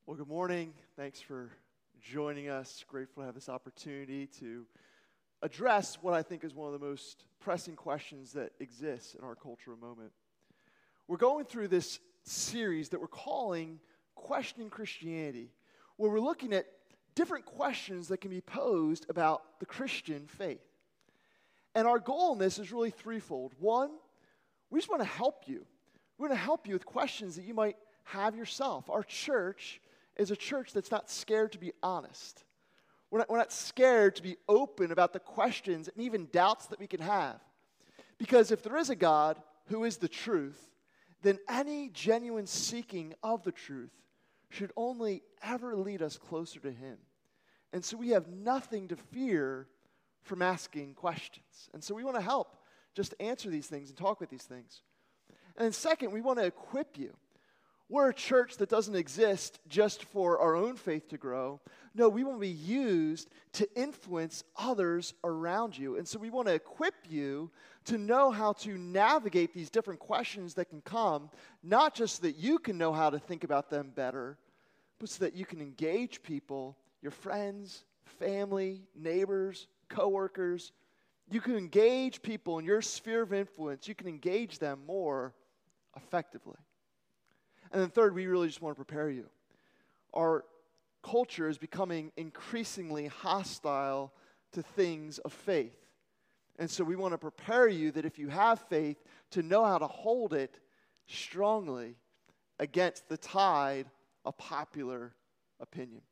Well, good morning. Thanks for joining us. Grateful to have this opportunity to address what I think is one of the most pressing questions that exists in our cultural moment. We're going through this series that we're calling Questioning Christianity, where we're looking at different questions that can be posed about the Christian faith. And our goal in this is really threefold. One, we just want to help you. We're going to help you with questions that you might have yourself. Our church is a church that's not scared to be honest. We're not scared to be open about the questions and even doubts that we can have. Because if there is a God who is the truth, then any genuine seeking of the truth should only ever lead us closer to Him. And so we have nothing to fear from asking questions. And so we want to help just answer these things and talk with these things. And then second, we want to equip you. We're a church that doesn't exist just for our own faith to grow. No, we want to be used to influence others around you. And so we want to equip you to know how to navigate these different questions that can come, not just so that you can know how to think about them better, but so that you can engage people, your friends, family, neighbors, coworkers. You can engage people in your sphere of influence. You can engage them more effectively. And then third, we really just want to prepare you. Our culture is becoming increasingly hostile to things of faith. And so we want to prepare you that if you have faith, to know how to hold it strongly against the tide of popular opinion.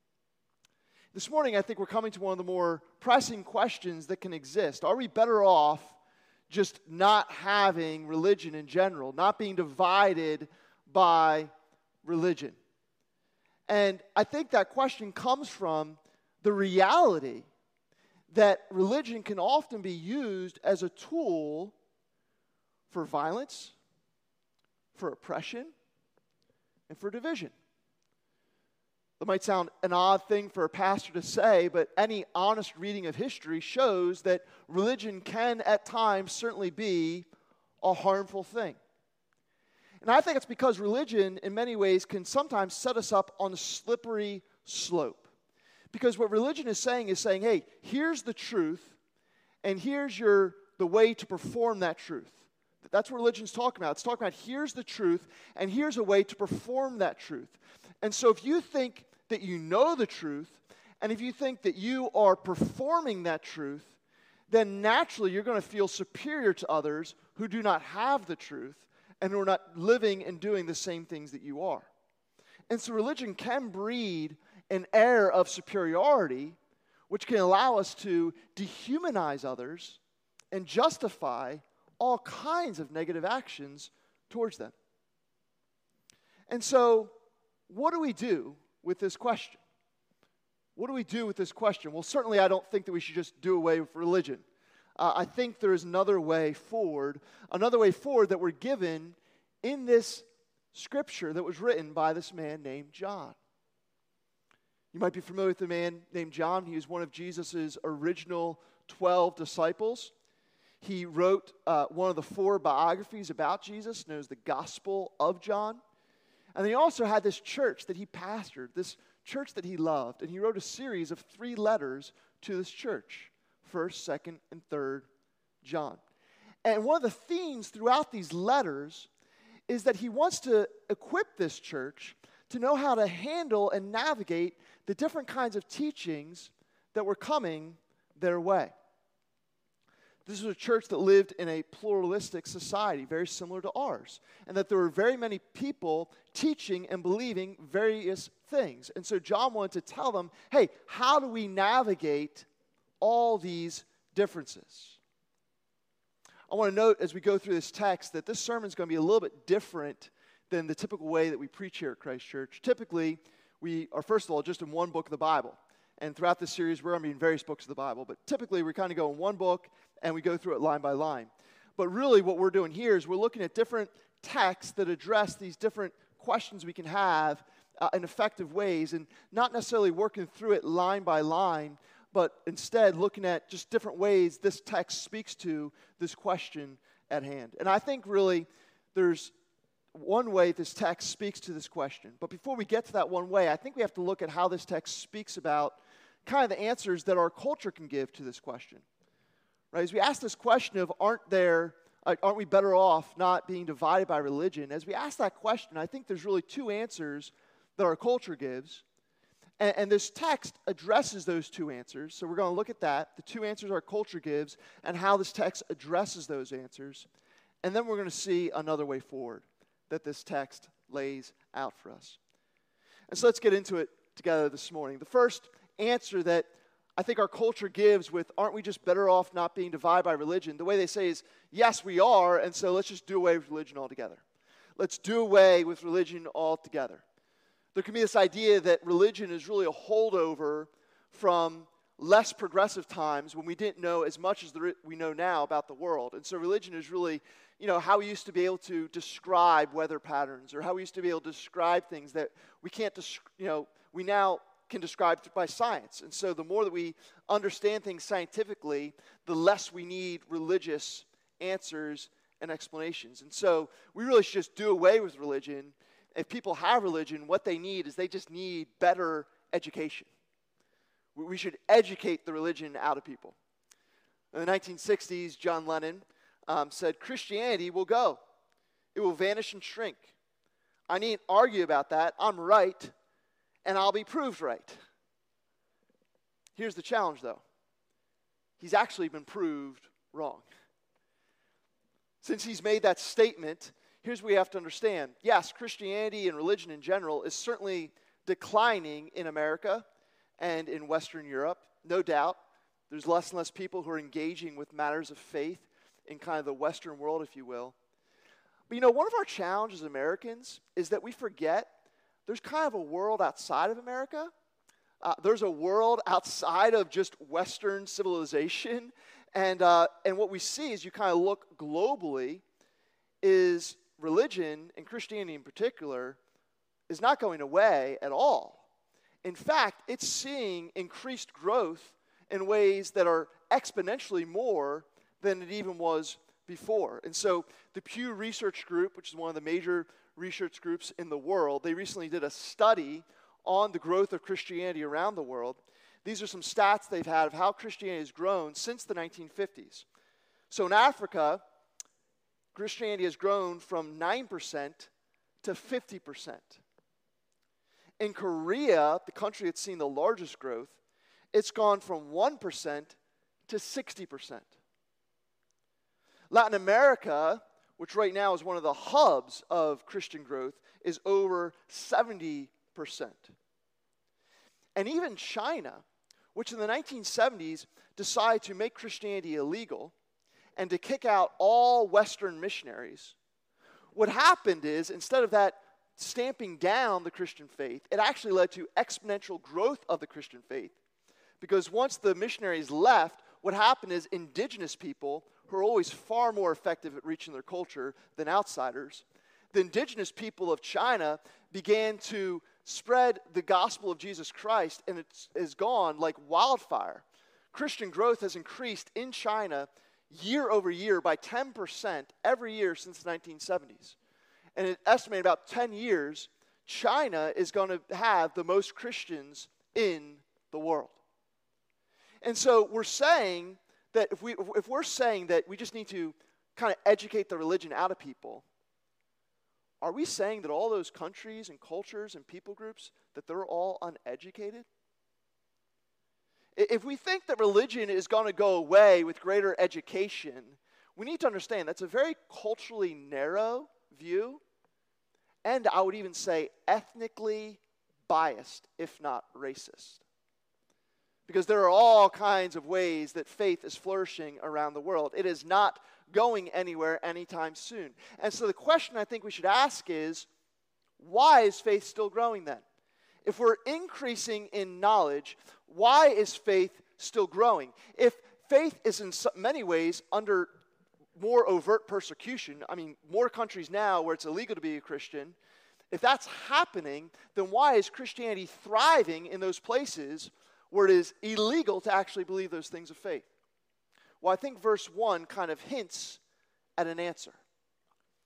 This morning, I think we're coming to one of the more pressing questions that can exist. Are we better off just not having religion in general, not being divided by religion? And I think that question comes from the reality that religion can often be used as a tool for violence, for oppression, and for division. That might sound an odd thing for a pastor to say, but any honest reading of history shows that religion can at times certainly be a harmful thing. And I think it's because religion, in many ways, can sometimes set us up on a slippery slope. Because what religion is saying, hey, here's the truth, and here's the way to perform that truth. That's what religion's talking about. It's talking about here's the truth, and here's a way to perform that truth. And so if you think that you know the truth, and if you think that you are performing that truth, then naturally you're going to feel superior to others who do not have the truth, and who are not living and doing the same things that you are. And so religion can breed an air of superiority, which can allow us to dehumanize others and justify all kinds of negative actions towards them. And so, what do we do with this question? What do we do with this question? Well, certainly I don't think that we should just do away with religion. I think there is another way forward that we're given in this scripture that was written by this man named John. You might be familiar with the man named John. He was one of Jesus' original 12 disciples. He wrote one of the 4 biographies about Jesus, known as the Gospel of John. And he also had this church that he pastored, this church that he loved. And he wrote a series of 3 letters to this church. 1st, 2nd, and 3rd John. And one of the themes throughout these letters is that he wants to equip this church to know how to handle and navigate the different kinds of teachings that were coming their way. This was a church that lived in a pluralistic society, very similar to ours, and that there were very many people teaching and believing various things. And so John wanted to tell them, hey, how do we navigate all these differences? I want to note as we go through this text that this sermon is going to be a little bit different than the typical way that we preach here at Christ Church. Typically, we are, first of all, just in one book of the Bible. And throughout this series, we're going to be in various books of the Bible. But typically, we kind of go in one book, and we go through it line by line. But really, what we're doing here is we're looking at different texts that address these different questions we can have in effective ways, and not necessarily working through it line by line, but instead looking at just different ways this text speaks to this question at hand. And I think really there's one way this text speaks to this question. But before we get to that one way, I think we have to look at how this text speaks about kind of the answers that our culture can give to this question. Right? As we ask this question of aren't we better off not being divided by religion? As we ask that question, I think there's really two answers that our culture gives. And this text addresses those two answers. So we're going to look at that, the two answers our culture gives, and how this text addresses those answers. And then we're going to see another way forward that this text lays out for us. And so let's get into it together this morning. The first answer that I think our culture gives with, aren't we just better off not being divided by religion? The way they say is, yes, we are, and so let's just do away with religion altogether. Let's do away with religion altogether. There can be this idea that religion is really a holdover from less progressive times when we didn't know as much as we know now about the world. And so religion is really, how we used to be able to describe weather patterns, or how we used to be able to describe things that we can't, we now can describe by science. And so the more that we understand things scientifically, the less we need religious answers and explanations. And so we really should just do away with religion. If people have religion, what they need is they just need better education. We should educate the religion out of people. In the 1960s, John Lennon said, Christianity will go. It will vanish and shrink. I needn't argue about that. I'm right, and I'll be proved right. Here's the challenge, though. He's actually been proved wrong. Since he's made that statement, here's what we have to understand. Yes, Christianity and religion in general is certainly declining in America and in Western Europe, no doubt. There's less and less people who are engaging with matters of faith in kind of the Western world, if you will. But one of our challenges as Americans is that we forget there's kind of a world outside of America. There's a world outside of just Western civilization. And what we see as you kind of look globally is religion, and Christianity in particular, is not going away at all. In fact, it's seeing increased growth in ways that are exponentially more than it even was before. And so the Pew Research Group, which is one of the major research groups in the world, they recently did a study on the growth of Christianity around the world. These are some stats they've had of how Christianity has grown since the 1950s. So in Africa, Christianity has grown from 9% to 50%. In Korea, the country that's seen the largest growth, it's gone from 1% to 60%. Latin America, which right now is one of the hubs of Christian growth, is over 70%. And even China, which in the 1970s decided to make Christianity illegal and to kick out all Western missionaries, what happened is, instead of that stamping down the Christian faith, it actually led to exponential growth of the Christian faith. Because once the missionaries left, what happened is indigenous people, who are always far more effective at reaching their culture than outsiders, the indigenous people of China began to spread the gospel of Jesus Christ, and it has gone like wildfire. Christian growth has increased in China year over year by 10% every year since the 1970s. And it estimated about 10 years, China is going to have the most Christians in the world. And so we're saying that if we're saying that we just need to kind of educate the religion out of people, are we saying that all those countries and cultures and people groups, that they're all uneducated? If we think that religion is going to go away with greater education, we need to understand that's a very culturally narrow view, and I would even say ethnically biased, if not racist. Because there are all kinds of ways that faith is flourishing around the world. It is not going anywhere anytime soon. And so the question I think we should ask is, why is faith still growing then? If we're increasing in knowledge, why is faith still growing? If faith is in many ways under more overt persecution, more countries now where it's illegal to be a Christian, if that's happening, then why is Christianity thriving in those places where it is illegal to actually believe those things of faith? Well, I think verse 1 kind of hints at an answer.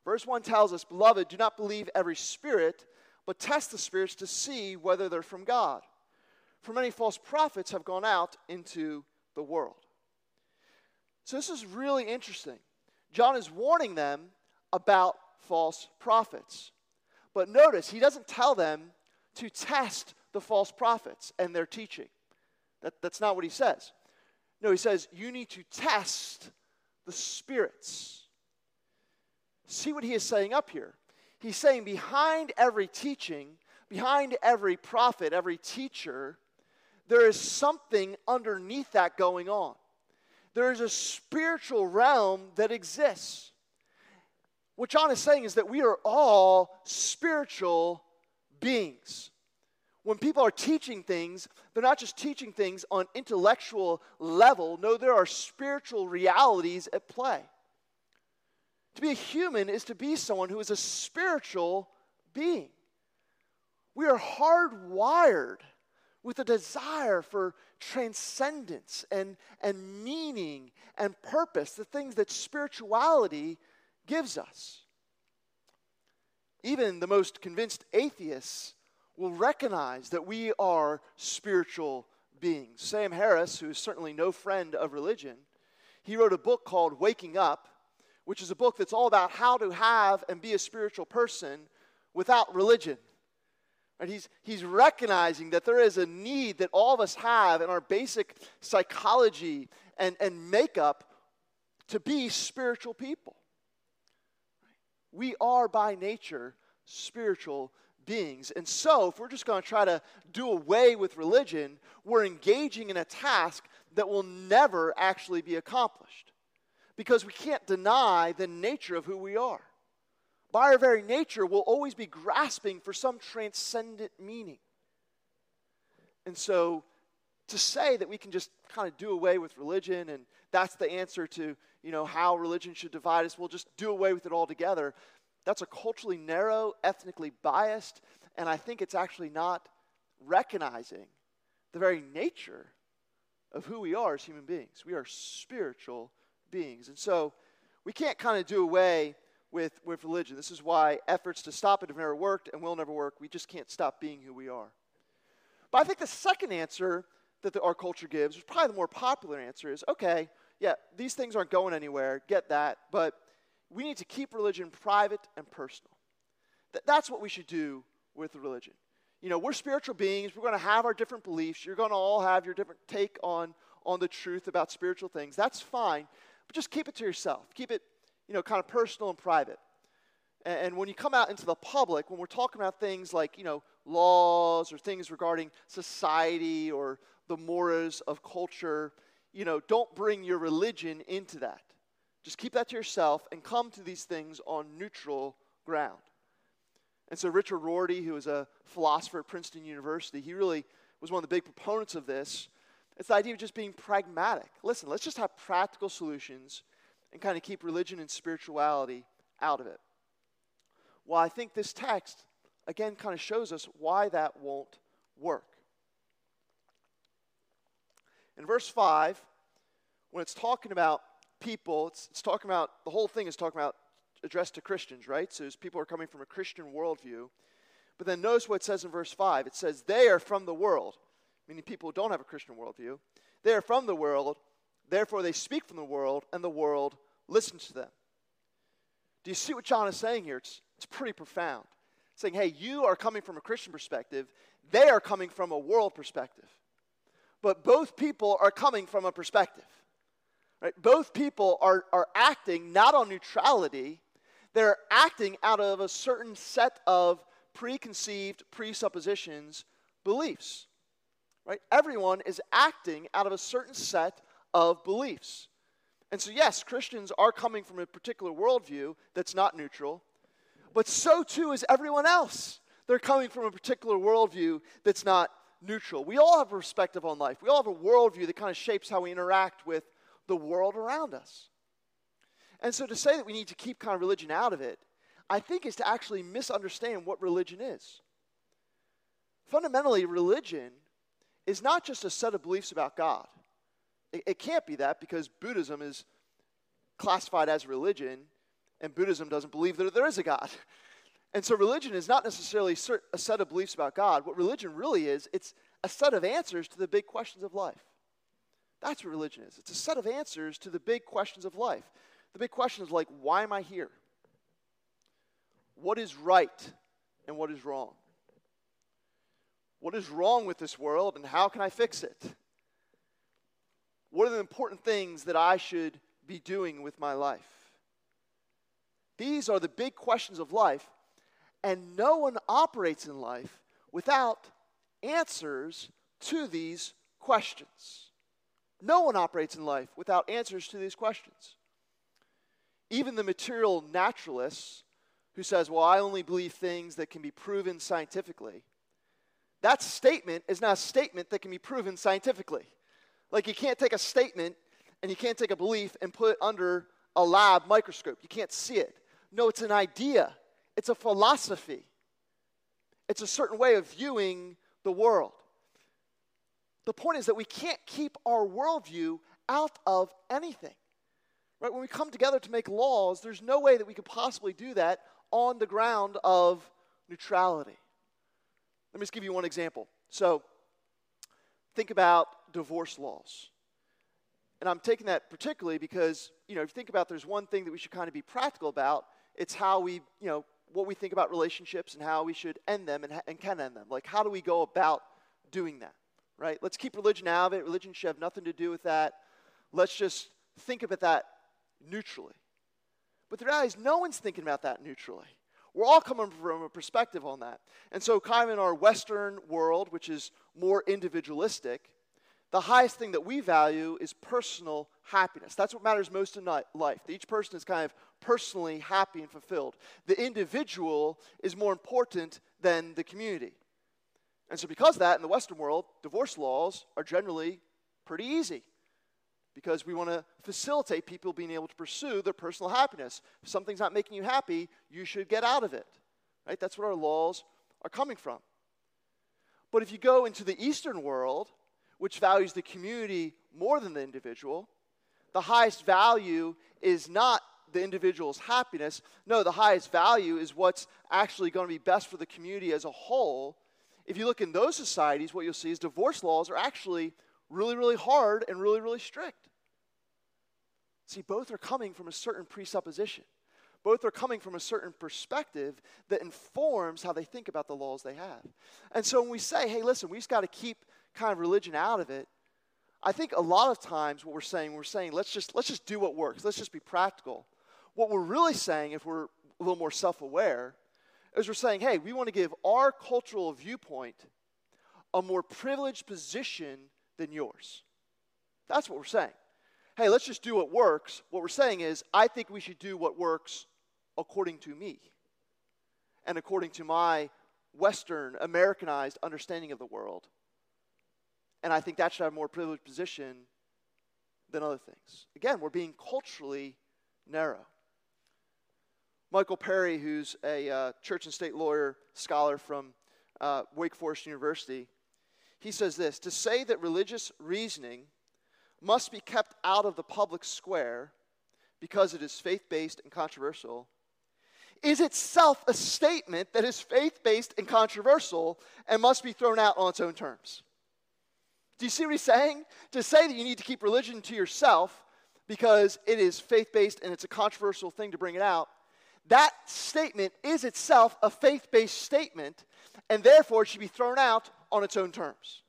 Verse 1 tells us, "Beloved, do not believe every spirit, but test the spirits to see whether they're from God. For many false prophets have gone out into the world." So this is really interesting. John is warning them about false prophets. But notice, he doesn't tell them to test the false prophets and their teaching. That's not what he says. No, he says, you need to test the spirits. See what he is saying up here. He's saying behind every teaching, behind every prophet, every teacher, there is something underneath that going on. There is a spiritual realm that exists. What John is saying is that we are all spiritual beings. When people are teaching things, they're not just teaching things on intellectual level. No, there are spiritual realities at play. To be a human is to be someone who is a spiritual being. We are hardwired with a desire for transcendence and meaning and purpose, the things that spirituality gives us. Even the most convinced atheists will recognize that we are spiritual beings. Sam Harris, who is certainly no friend of religion, he wrote a book called Waking Up, which is a book that's all about how to have and be a spiritual person without religion. And he's recognizing that there is a need that all of us have in our basic psychology and makeup to be spiritual people. We are by nature spiritual beings. And so, if we're just going to try to do away with religion, we're engaging in a task that will never actually be accomplished. Because we can't deny the nature of who we are. By our very nature, we'll always be grasping for some transcendent meaning. And so, to say that we can just kind of do away with religion and that's the answer to, how religion should divide us, we'll just do away with it altogether, that's a culturally narrow, ethnically biased, and I think it's actually not recognizing the very nature of who we are as human beings. We are spiritual beings. And so we can't kind of do away with religion. This is why efforts to stop it have never worked and will never work. We just can't stop being who we are. But I think the second answer that our culture gives, which is probably the more popular answer, is, okay, yeah, these things aren't going anywhere, get that, but we need to keep religion private and personal. That's what we should do with religion. We're spiritual beings. We're going to have our different beliefs. You're going to all have your different take on the truth about spiritual things. That's fine, but just keep it to yourself. Keep it, kind of personal and private. And when you come out into the public, when we're talking about things like, laws or things regarding society or the mores of culture, don't bring your religion into that. Just keep that to yourself and come to these things on neutral ground. And so Richard Rorty, who is a philosopher at Princeton University, he really was one of the big proponents of this. It's the idea of just being pragmatic. Listen, let's just have practical solutions and kind of keep religion and spirituality out of it. Well, I think this text, again, kind of shows us why that won't work. In verse 5, when it's talking about people, it's talking about, the whole thing is talking about addressed to Christians, right? So people are coming from a Christian worldview. But then notice what it says in verse 5. It says, they are from the world, meaning people who don't have a Christian worldview. They are from the world, therefore they speak from the world, and the world listens to them. Do you see what John is saying here? It's pretty profound. Saying, hey, you are coming from a Christian perspective. They are coming from a world perspective. But both people are coming from a perspective. Right? Both people are acting not on neutrality. They're acting out of a certain set of preconceived presuppositions, beliefs. Right? Everyone is acting out of a certain set of beliefs. And so yes, Christians are coming from a particular worldview that's not neutral, but so too is everyone else. They're coming from a particular worldview that's not neutral. We all have a perspective on life. We all have a worldview that kind of shapes how we interact with the world around us. And so to say that we need to keep kind of religion out of it, I think is to actually misunderstand what religion is. Fundamentally, religion is not just a set of beliefs about God. It can't be that because Buddhism is classified as religion and Buddhism doesn't believe that there is a God. And so religion is not necessarily a set of beliefs about God. What religion really is, it's a set of answers to the big questions of life. That's what religion is. It's a set of answers to the big questions of life. The big questions like, why am I here? What is right and what is wrong? What is wrong with this world and how can I fix it? What are the important things that I should be doing with my life? These are the big questions of life, and no one operates in life without answers to these questions. No one operates in life without answers to these questions. Even the material naturalist who says, well, I only believe things that can be proven scientifically, that statement is not a statement that can be proven scientifically. Like, you can't take a statement and you can't take a belief and put it under a lab microscope. You can't see it. No, it's an idea. It's a philosophy. It's a certain way of viewing the world. The point is that we can't keep our worldview out of anything. Right? When we come together to make laws, there's no way that we could possibly do that on the ground of neutrality. Let me just give you one example. So, think about divorce laws. And I'm taking that particularly because, if you think about there's one thing that we should kind of be practical about, it's how we, what we think about relationships and how we should end them and can end them. Like, how do we go about doing that, right? Let's keep religion out of it. Religion should have nothing to do with that. Let's just think about that neutrally. But the reality is no one's thinking about that neutrally. We're all coming from a perspective on that. And so kind of in our Western world, which is more individualistic, the highest thing that we value is personal happiness. That's what matters most in life. That each person is kind of personally happy and fulfilled. The individual is more important than the community. And so because of that, in the Western world, divorce laws are generally pretty easy because we want to facilitate people being able to pursue their personal happiness. If something's not making you happy, you should get out of it. Right? That's what our laws are coming from. But if you go into the Eastern world, which values the community more than the individual, the highest value is not the individual's happiness. No, the highest value is what's actually going to be best for the community as a whole. If you look in those societies, what you'll see is divorce laws are actually really, really hard and really, really strict. See, both are coming from a certain presupposition. Both are coming from a certain perspective that informs how they think about the laws they have. And so when we say, hey, listen, we just got to keep kind of religion out of it, I think a lot of times what we're saying let's just do what works. Let's just be practical. What we're really saying, if we're a little more self-aware, is we're saying, hey, we want to give our cultural viewpoint a more privileged position than yours. That's what we're saying. Hey, let's just do what works. What we're saying is, I think we should do what works according to me and according to my Western, Americanized understanding of the world. And I think that should have a more privileged position than other things. Again, we're being culturally narrow. Michael Perry, who's a church and state lawyer, scholar from Wake Forest University, he says this: to say that religious reasoning must be kept out of the public square because it is faith-based and controversial is itself a statement that is faith-based and controversial and must be thrown out on its own terms. Do you see what he's saying? To say that you need to keep religion to yourself because it is faith-based and it's a controversial thing to bring it out, that statement is itself a faith-based statement and therefore it should be thrown out on its own terms.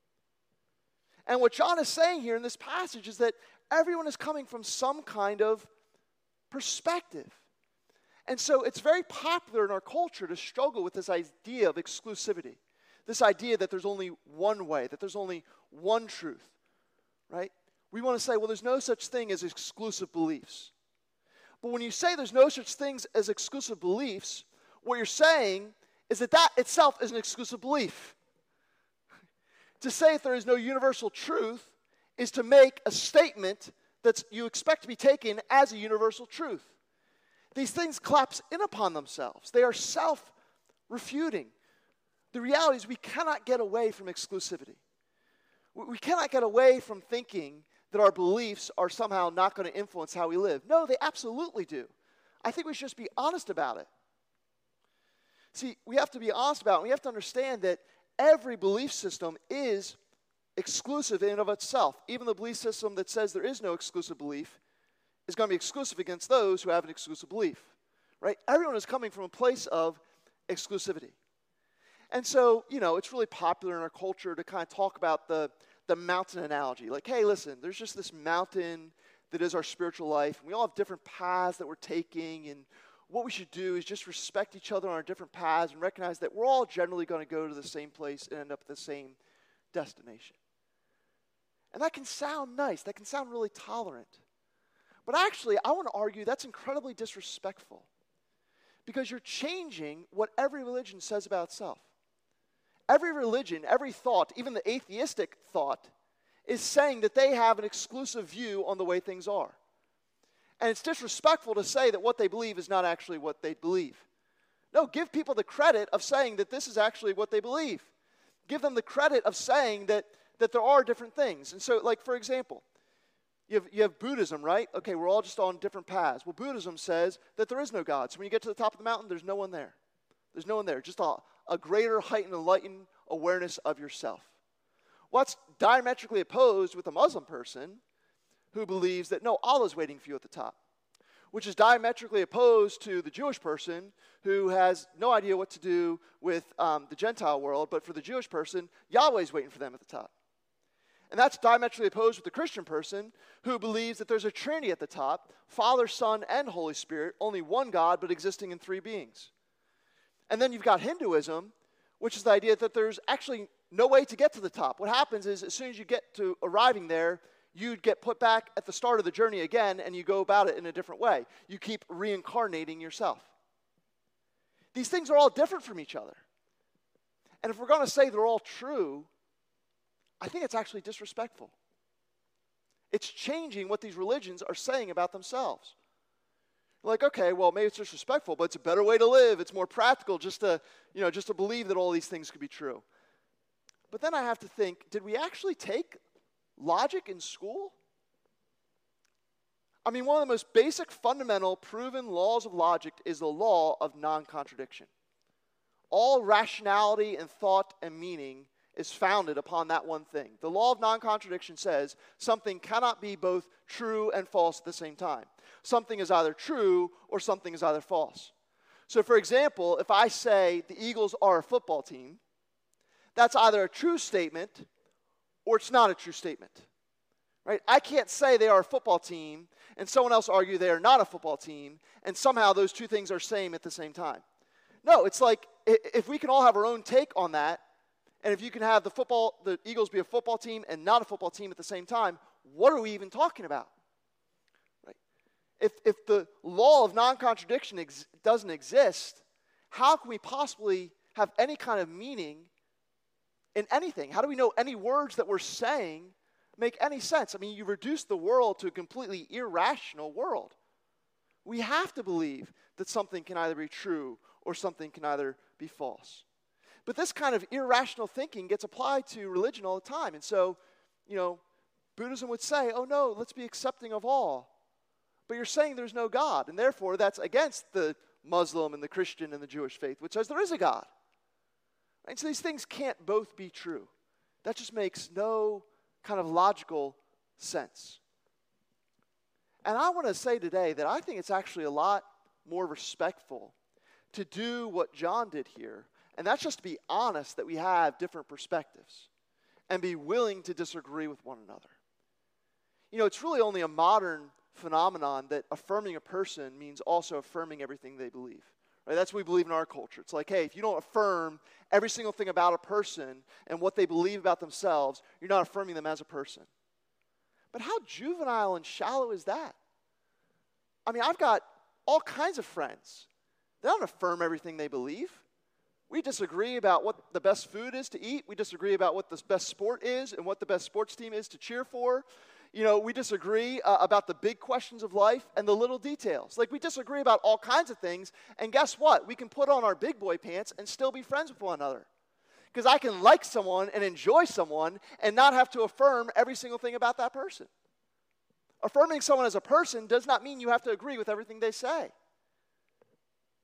And what John is saying here in this passage is that everyone is coming from some kind of perspective. And so it's very popular in our culture to struggle with this idea of exclusivity, this idea that there's only one way, that there's only one truth, right? We want to say, well, there's no such thing as exclusive beliefs. But when you say there's no such things as exclusive beliefs, what you're saying is that that itself is an exclusive belief. To say that there is no universal truth is to make a statement that you expect to be taken as a universal truth. These things collapse in upon themselves. They are self-refuting. The reality is we cannot get away from exclusivity. We cannot get away from thinking that our beliefs are somehow not going to influence how we live. No, they absolutely do. I think we should just be honest about it. See, we have to be honest about it. We have to understand that every belief system is exclusive in and of itself. Even the belief system that says there is no exclusive belief is going to be exclusive against those who have an exclusive belief, right? Everyone is coming from a place of exclusivity. And so, it's really popular in our culture to kind of talk about the mountain analogy. Like, hey, listen, there's just this mountain that is our spiritual life. And we all have different paths that we're taking. And what we should do is just respect each other on our different paths and recognize that we're all generally going to go to the same place and end up at the same destination. And that can sound nice. That can sound really tolerant. But actually, I want to argue that's incredibly disrespectful. Because you're changing what every religion says about itself. Every religion, every thought, even the atheistic thought, is saying that they have an exclusive view on the way things are. And it's disrespectful to say that what they believe is not actually what they believe. No, give people the credit of saying that this is actually what they believe. Give them the credit of saying that there are different things. And so, like, for example, you have Buddhism, right? Okay, we're all just on different paths. Well, Buddhism says that there is no God. So when you get to the top of the mountain, there's no one there. There's no one there. Just a greater, heightened, enlightened awareness of yourself. What's diametrically opposed with a Muslim person who believes that, no, Allah's waiting for you at the top. Which is diametrically opposed to the Jewish person who has no idea what to do with the Gentile world, but for the Jewish person, Yahweh's waiting for them at the top. And that's diametrically opposed with the Christian person who believes that there's a Trinity at the top, Father, Son, and Holy Spirit, only one God, but existing in three beings. And then you've got Hinduism, which is the idea that there's actually no way to get to the top. What happens is as soon as you get to arriving there, you'd get put back at the start of the journey again, and you go about it in a different way. You keep reincarnating yourself. These things are all different from each other. And if we're going to say they're all true, I think it's actually disrespectful. It's changing what these religions are saying about themselves. Like, okay, well, maybe it's disrespectful, but it's a better way to live. It's more practical just to believe that all these things could be true. But then I have to think, did we actually take logic in school? I mean, one of the most basic, fundamental, proven laws of logic is the law of non-contradiction. All rationality and thought and meaning is founded upon that one thing. The law of non-contradiction says something cannot be both true and false at the same time. Something is either true or something is either false. So, for example, if I say the Eagles are a football team, that's either a true statement or it's not a true statement. Right? I can't say they are a football team and someone else argue they are not a football team and somehow those two things are same at the same time. No, it's like if we can all have our own take on that, and if you can have the Eagles be a football team and not a football team at the same time, what are we even talking about? Right? If the law of non-contradiction doesn't exist, how can we possibly have any kind of meaning in anything? How do we know any words that we're saying make any sense? I mean, you reduce the world to a completely irrational world. We have to believe that something can either be true or something can either be false. But this kind of irrational thinking gets applied to religion all the time. And so, Buddhism would say, oh no, let's be accepting of all. But you're saying there's no God, and therefore that's against the Muslim and the Christian and the Jewish faith, which says there is a God. And so these things can't both be true. That just makes no kind of logical sense. And I want to say today that I think it's actually a lot more respectful to do what John did here. And that's just to be honest that we have different perspectives and be willing to disagree with one another. It's really only a modern phenomenon that affirming a person means also affirming everything they believe. Right? That's what we believe in our culture. It's like, hey, if you don't affirm every single thing about a person and what they believe about themselves, you're not affirming them as a person. But how juvenile and shallow is that? I mean, I've got all kinds of friends. They don't affirm everything they believe. We disagree about what the best food is to eat. We disagree about what the best sport is and what the best sports team is to cheer for. We disagree about the big questions of life and the little details. Like, we disagree about all kinds of things, and guess what? We can put on our big boy pants and still be friends with one another. Because I can like someone and enjoy someone and not have to affirm every single thing about that person. Affirming someone as a person does not mean you have to agree with everything they say.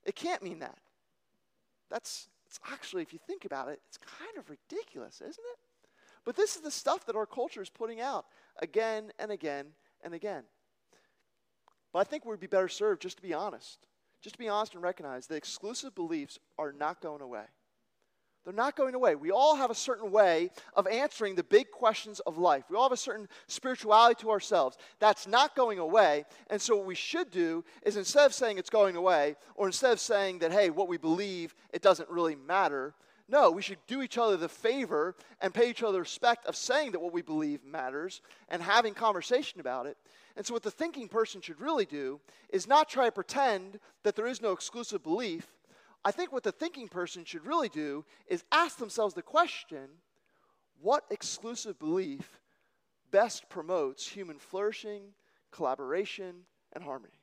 It can't mean that. It's actually, if you think about it, it's kind of ridiculous, isn't it? But this is the stuff that our culture is putting out again and again and again. But I think we'd be better served just to be honest. Just to be honest and recognize that exclusive beliefs are not going away. They're not going away. We all have a certain way of answering the big questions of life. We all have a certain spirituality to ourselves. That's not going away. And so what we should do is, instead of saying it's going away, or instead of saying that, hey, what we believe, it doesn't really matter, no, we should do each other the favor and pay each other respect of saying that what we believe matters and having conversation about it. And so what the thinking person should really do is not try to pretend that there is no exclusive belief. I think what the thinking person should really do is ask themselves the question, what exclusive belief best promotes human flourishing, collaboration, and harmony?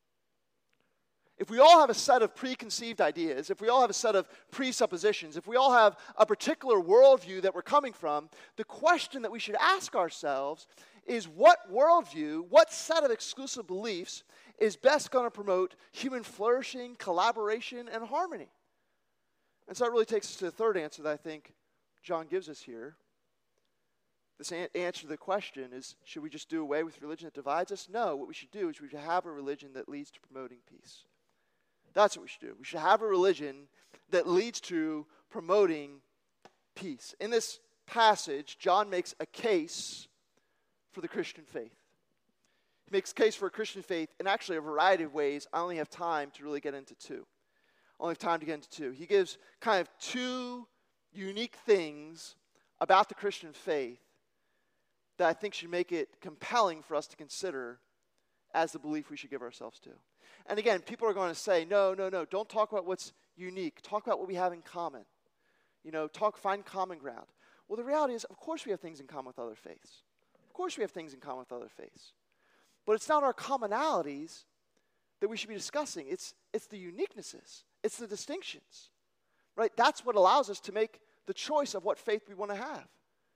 If we all have a set of preconceived ideas, if we all have a set of presuppositions, if we all have a particular worldview that we're coming from, the question that we should ask ourselves is, what worldview, what set of exclusive beliefs is best going to promote human flourishing, collaboration, and harmony? And so that really takes us to the third answer that I think John gives us here. This answer to the question is, should we just do away with religion that divides us? No, what we should do is we should have a religion that leads to promoting peace. That's what we should do. We should have a religion that leads to promoting peace. In this passage, John makes a case for the Christian faith. He makes a case for a Christian faith in actually a variety of ways. I only have time to really get into two. I only have time to get into two. He gives kind of two unique things about the Christian faith that I think should make it compelling for us to consider as the belief we should give ourselves to. And again, people are going to say, no, don't talk about what's unique. Talk about what we have in common. Find common ground. Well, the reality is, of course we have things in common with other faiths. Of course we have things in common with other faiths. But it's not our commonalities that we should be discussing. It's the uniquenesses. It's the distinctions. Right? That's what allows us to make the choice of what faith we want to have.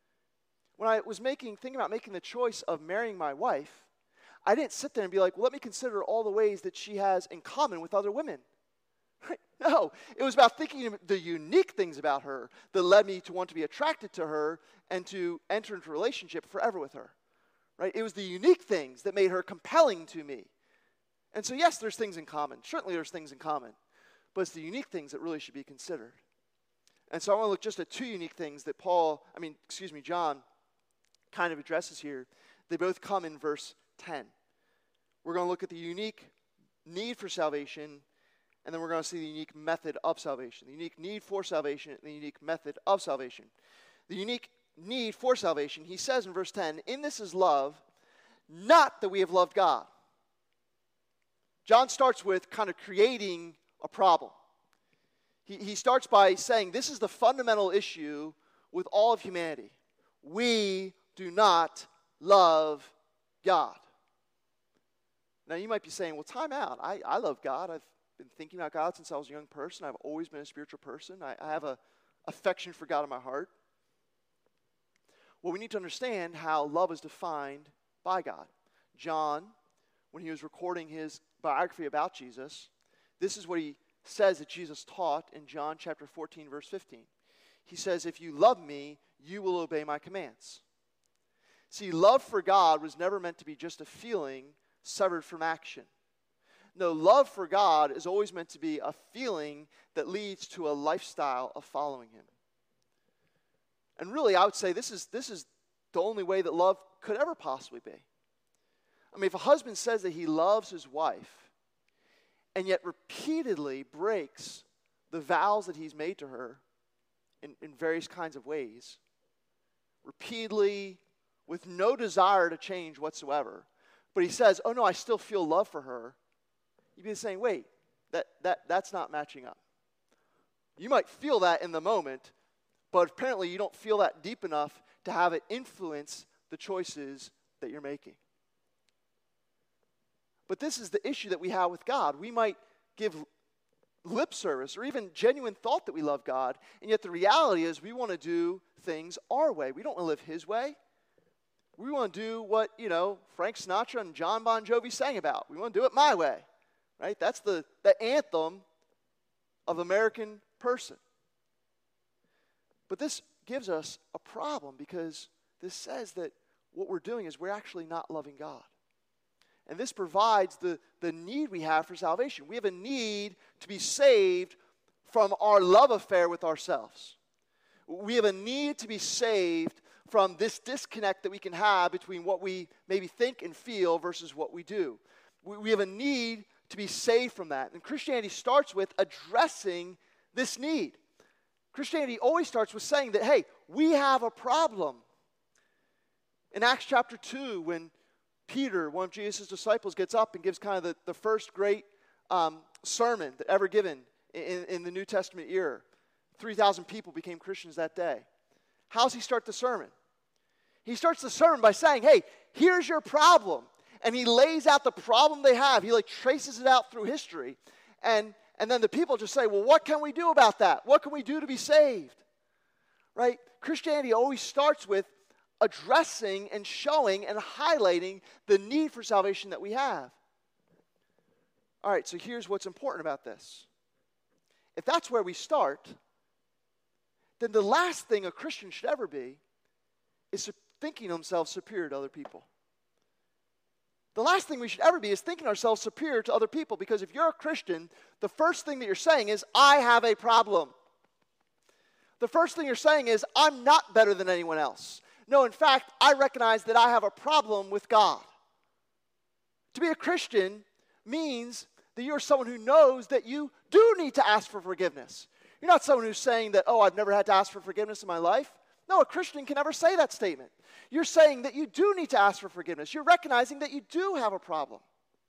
When I was thinking about making the choice of marrying my wife, I didn't sit there and be like, well, let me consider all the ways that she has in common with other women. Right? No, it was about thinking of the unique things about her that led me to want to be attracted to her and to enter into a relationship forever with her. Right? It was the unique things that made her compelling to me. And so yes, there's things in common. Certainly there's things in common. But it's the unique things that really should be considered. And so I want to look just at two unique things that John kind of addresses here. They both come in verse 10. We're going to look at the unique need for salvation, and then we're going to see the unique method of salvation. The unique need for salvation and the unique method of salvation. The unique need for salvation, he says in verse 10, in this is love, not that we have loved God. John starts with kind of creating a problem. He starts by saying this is the fundamental issue with all of humanity. We do not love God. Now you might be saying, well, time out. I love God. I've been thinking about God since I was a young person. I've always been a spiritual person. I have an affection for God in my heart. Well, we need to understand how love is defined by God. John, when he was recording his biography about Jesus, this is what he says that Jesus taught in John chapter 14, verse 15. He says, if you love me, you will obey my commands. See, love for God was never meant to be just a feeling severed from action. No, love for God is always meant to be a feeling that leads to a lifestyle of following him. And really, I would say this is the only way that love could ever possibly be. I mean, if a husband says that he loves his wife and yet repeatedly breaks the vows that he's made to her in various kinds of ways, repeatedly with no desire to change whatsoever, but he says, oh no, I still feel love for her, you'd be saying, wait, that's not matching up. You might feel that in the moment, but apparently you don't feel that deep enough to have it influence the choices that you're making. But this is the issue that we have with God. We might give lip service or even genuine thought that we love God, and yet the reality is we want to do things our way. We don't want to live his way. We want to do what, Frank Sinatra and John Bon Jovi sang about. We want to do it my way, right? That's the anthem of American person. But this gives us a problem because this says that what we're doing is we're actually not loving God. And this provides the need we have for salvation. We have a need to be saved from our love affair with ourselves. We have a need to be saved from this disconnect that we can have between what we maybe think and feel versus what we do. We have a need to be saved from that. And Christianity starts with addressing this need. Christianity always starts with saying that, hey, we have a problem. In Acts chapter 2, when Peter, one of Jesus' disciples, gets up and gives kind of the first great sermon that ever given in the New Testament era. 3,000 people became Christians that day. How does he start the sermon? He starts the sermon by saying, hey, here's your problem. And he lays out the problem they have. He traces it out through history. And then the people just say, well, what can we do about that? What can we do to be saved? Right? Christianity always starts with addressing and showing and highlighting the need for salvation that we have. All right, so here's what's important about this. If that's where we start, then the last thing a Christian should ever be is thinking themselves superior to other people. The last thing we should ever be is thinking ourselves superior to other people, because if you're a Christian, the first thing that you're saying is, I have a problem. The first thing you're saying is, I'm not better than anyone else. No, in fact, I recognize that I have a problem with God. To be a Christian means that you're someone who knows that you do need to ask for forgiveness. You're not someone who's saying that, oh, I've never had to ask for forgiveness in my life. No, a Christian can never say that statement. You're saying that you do need to ask for forgiveness. You're recognizing that you do have a problem.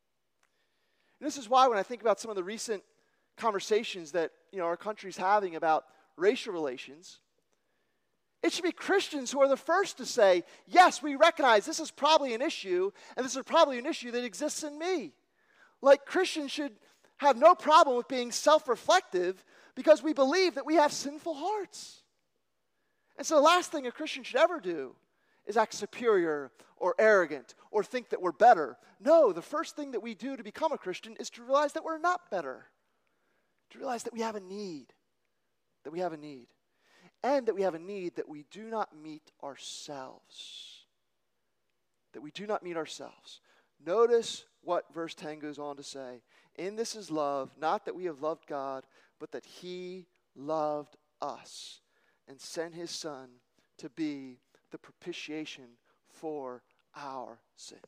And this is why when I think about some of the recent conversations that our country's having about racial relations, it should be Christians who are the first to say, yes, we recognize this is probably an issue, and this is probably an issue that exists in me. Christians should have no problem with being self-reflective because we believe that we have sinful hearts. And so the last thing a Christian should ever do is act superior or arrogant or think that we're better. No, the first thing that we do to become a Christian is to realize that we're not better. To realize that we have a need. That we have a need. And that we have a need that we do not meet ourselves. That we do not meet ourselves. Notice what verse 10 goes on to say. In this is love, not that we have loved God, but that He loved us and sent His Son to be the propitiation for our sins.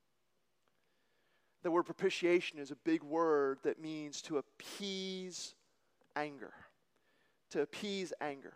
The word propitiation is a big word that means to appease anger. To appease anger.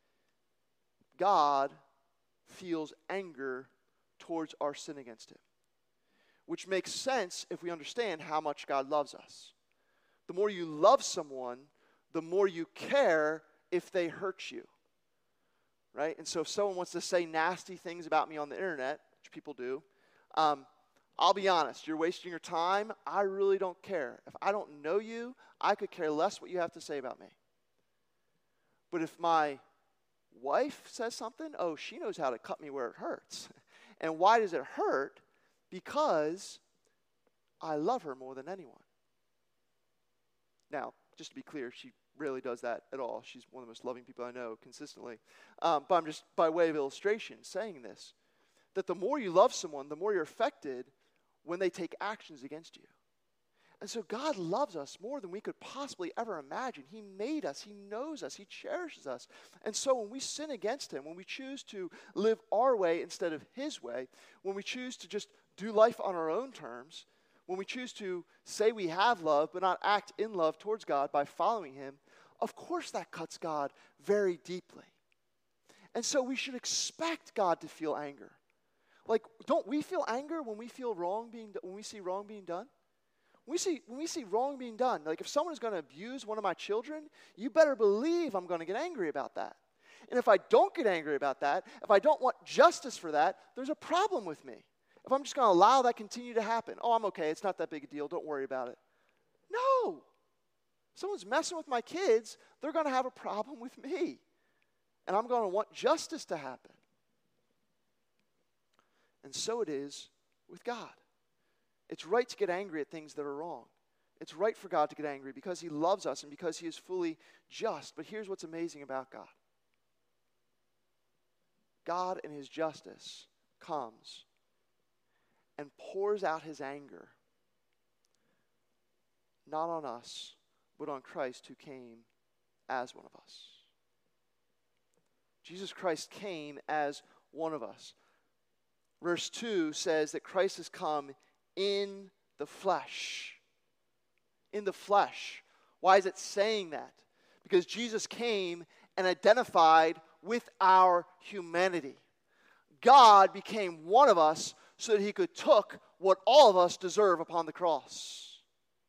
God feels anger towards our sin against Him, which makes sense if we understand how much God loves us. The more you love someone, the more you care if they hurt you. Right? And so if someone wants to say nasty things about me on the internet, which people do, I'll be honest, you're wasting your time. I really don't care. If I don't know you, I could care less what you have to say about me. But if my wife says something, oh, she knows how to cut me where it hurts. And why does it hurt? Because I love her more than anyone. Now, just to be clear, she rarely does that at all. She's one of the most loving people I know consistently. But I'm just, by way of illustration, saying this, that the more you love someone, the more you're affected when they take actions against you. And so God loves us more than we could possibly ever imagine. He made us. He knows us. He cherishes us. And so when we sin against Him, when we choose to live our way instead of His way, when we choose to just do life on our own terms, when we choose to say we have love but not act in love towards God by following Him, of course that cuts God very deeply. And so we should expect God to feel anger. Don't we feel anger when we feel when we see wrong being done? When we see wrong being done, if someone is going to abuse one of my children, you better believe I'm going to get angry about that. And if I don't get angry about that, if I don't want justice for that, there's a problem with me. If I'm just going to allow that continue to happen, oh, I'm okay, it's not that big a deal, don't worry about it. No. If someone's messing with my kids, they're going to have a problem with me. And I'm going to want justice to happen. And so it is with God. It's right to get angry at things that are wrong. It's right for God to get angry because he loves us and because he is fully just. But here's what's amazing about God. God in his justice comes and pours out his anger, not on us, but on Christ who came as one of us. Jesus Christ came as one of us. Verse 2 says that Christ has come in the flesh. In the flesh. Why is it saying that? Because Jesus came and identified with our humanity. God became one of us so that he could took what all of us deserve upon the cross.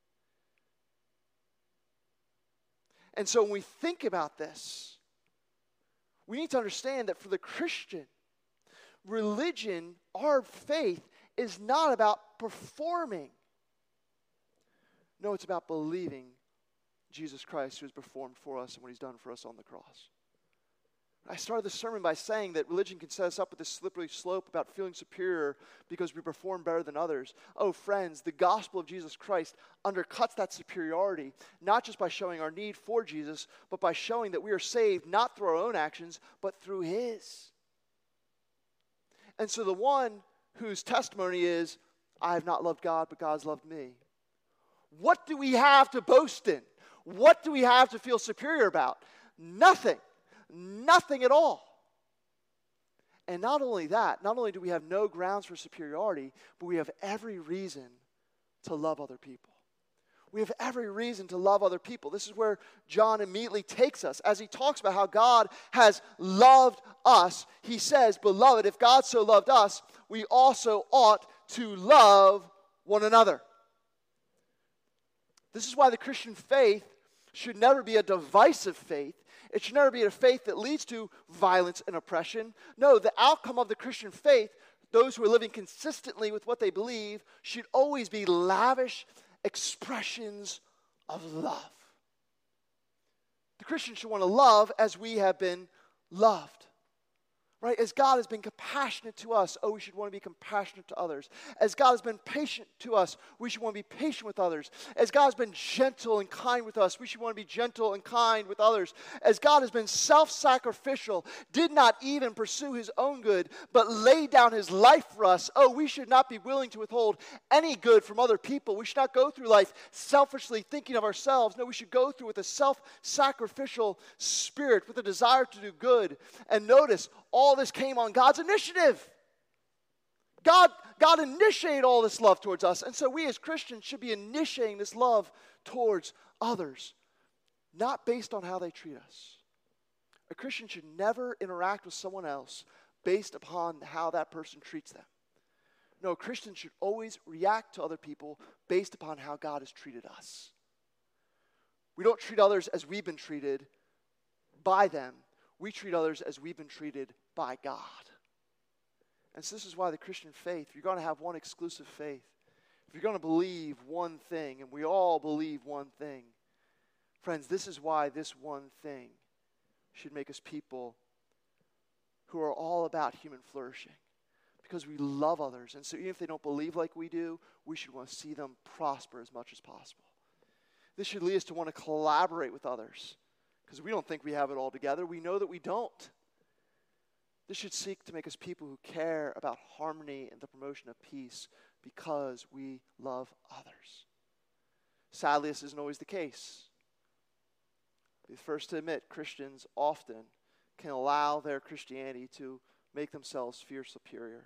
And so when we think about this, we need to understand that for the Christian, religion, our faith, is not about performing. No, it's about believing Jesus Christ who has performed for us and what he's done for us on the cross. I started the sermon by saying that religion can set us up with this slippery slope about feeling superior because we perform better than others. Oh, friends, the gospel of Jesus Christ undercuts that superiority, not just by showing our need for Jesus, but by showing that we are saved not through our own actions, but through his. And so the one whose testimony is, I have not loved God, but God's loved me. What do we have to boast in? What do we have to feel superior about? Nothing. Nothing at all. And not only that, not only do we have no grounds for superiority, but we have every reason to love other people. We have every reason to love other people. This is where John immediately takes us. As he talks about how God has loved us, he says, beloved, if God so loved us, we also ought to love one another. This is why the Christian faith should never be a divisive faith. It should never be a faith that leads to violence and oppression. No, the outcome of the Christian faith, those who are living consistently with what they believe, should always be lavish expressions of love. The Christian should want to love as we have been loved. Right? As God has been compassionate to us, oh, we should want to be compassionate to others. As God has been patient to us, we should want to be patient with others. As God has been gentle and kind with us, we should want to be gentle and kind with others. As God has been self-sacrificial, did not even pursue his own good, but laid down his life for us, oh, we should not be willing to withhold any good from other people. We should not go through life selfishly thinking of ourselves. No, we should go through with a self-sacrificial spirit, with a desire to do good. And notice, all this came on God's initiative. God initiated all this love towards us. And so we as Christians should be initiating this love towards others, not based on how they treat us. A Christian should never interact with someone else based upon how that person treats them. No, a Christian should always react to other people based upon how God has treated us. We don't treat others as we've been treated by them. We treat others as we've been treated by God. And so this is why the Christian faith, if you're going to have one exclusive faith, if you're going to believe one thing, and we all believe one thing, friends, this is why this one thing should make us people who are all about human flourishing. Because we love others. And so even if they don't believe like we do, we should want to see them prosper as much as possible. This should lead us to want to collaborate with others. Because we don't think we have it all together. We know that we don't. This should seek to make us people who care about harmony and the promotion of peace because we love others. Sadly, this isn't always the case. Be the first to admit, Christians often can allow their Christianity to make themselves feel superior.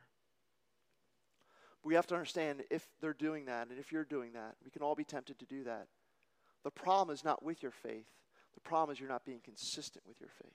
But we have to understand if they're doing that, and if you're doing that, we can all be tempted to do that. The problem is not with your faith. The problem is you're not being consistent with your faith.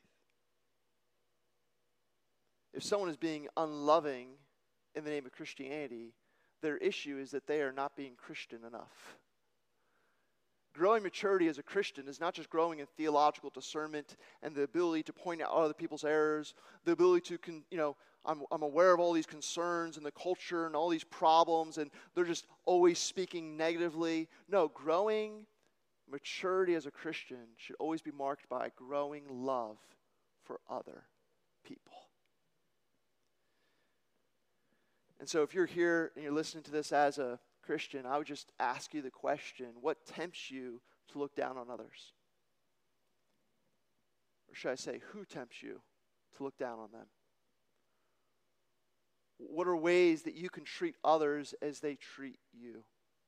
If someone is being unloving in the name of Christianity, their issue is that they are not being Christian enough. Growing maturity as a Christian is not just growing in theological discernment and the ability to point out other people's errors, the ability to, I'm aware of all these concerns and the culture and all these problems, and they're just always speaking negatively. No, growing maturity as a Christian should always be marked by growing love for other people. And so if you're here and you're listening to this as a Christian, I would just ask you the question, what tempts you to look down on others? Or should I say, who tempts you to look down on them? What are ways that you can treat others as they treat you?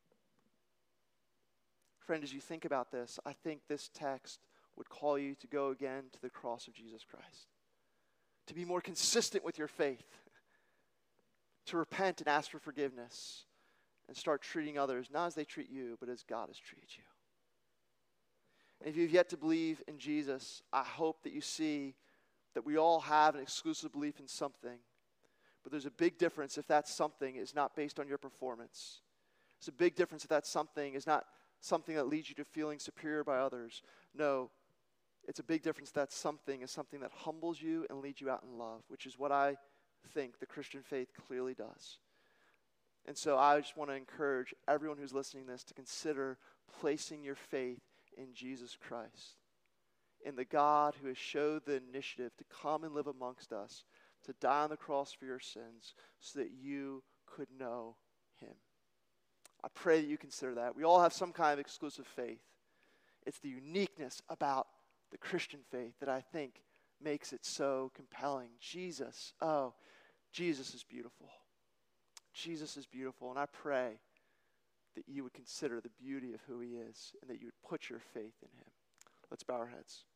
Friend, as you think about this, I think this text would call you to go again to the cross of Jesus Christ, to be more consistent with your faith, to repent and ask for forgiveness, and start treating others not as they treat you, but as God has treated you. And if you've yet to believe in Jesus, I hope that you see that we all have an exclusive belief in something, but there's a big difference if that something is not based on your performance. There's a big difference if that something is not something that leads you to feeling superior by others. No, it's a big difference that something is something that humbles you and leads you out in love, which is what I think the Christian faith clearly does. And so I just want to encourage everyone who's listening to this to consider placing your faith in Jesus Christ, in the God who has showed the initiative to come and live amongst us, to die on the cross for your sins so that you could know him. I pray that you consider that. We all have some kind of exclusive faith. It's the uniqueness about the Christian faith that I think makes it so compelling. Jesus is beautiful. Jesus is beautiful, and I pray that you would consider the beauty of who he is and that you would put your faith in him. Let's bow our heads.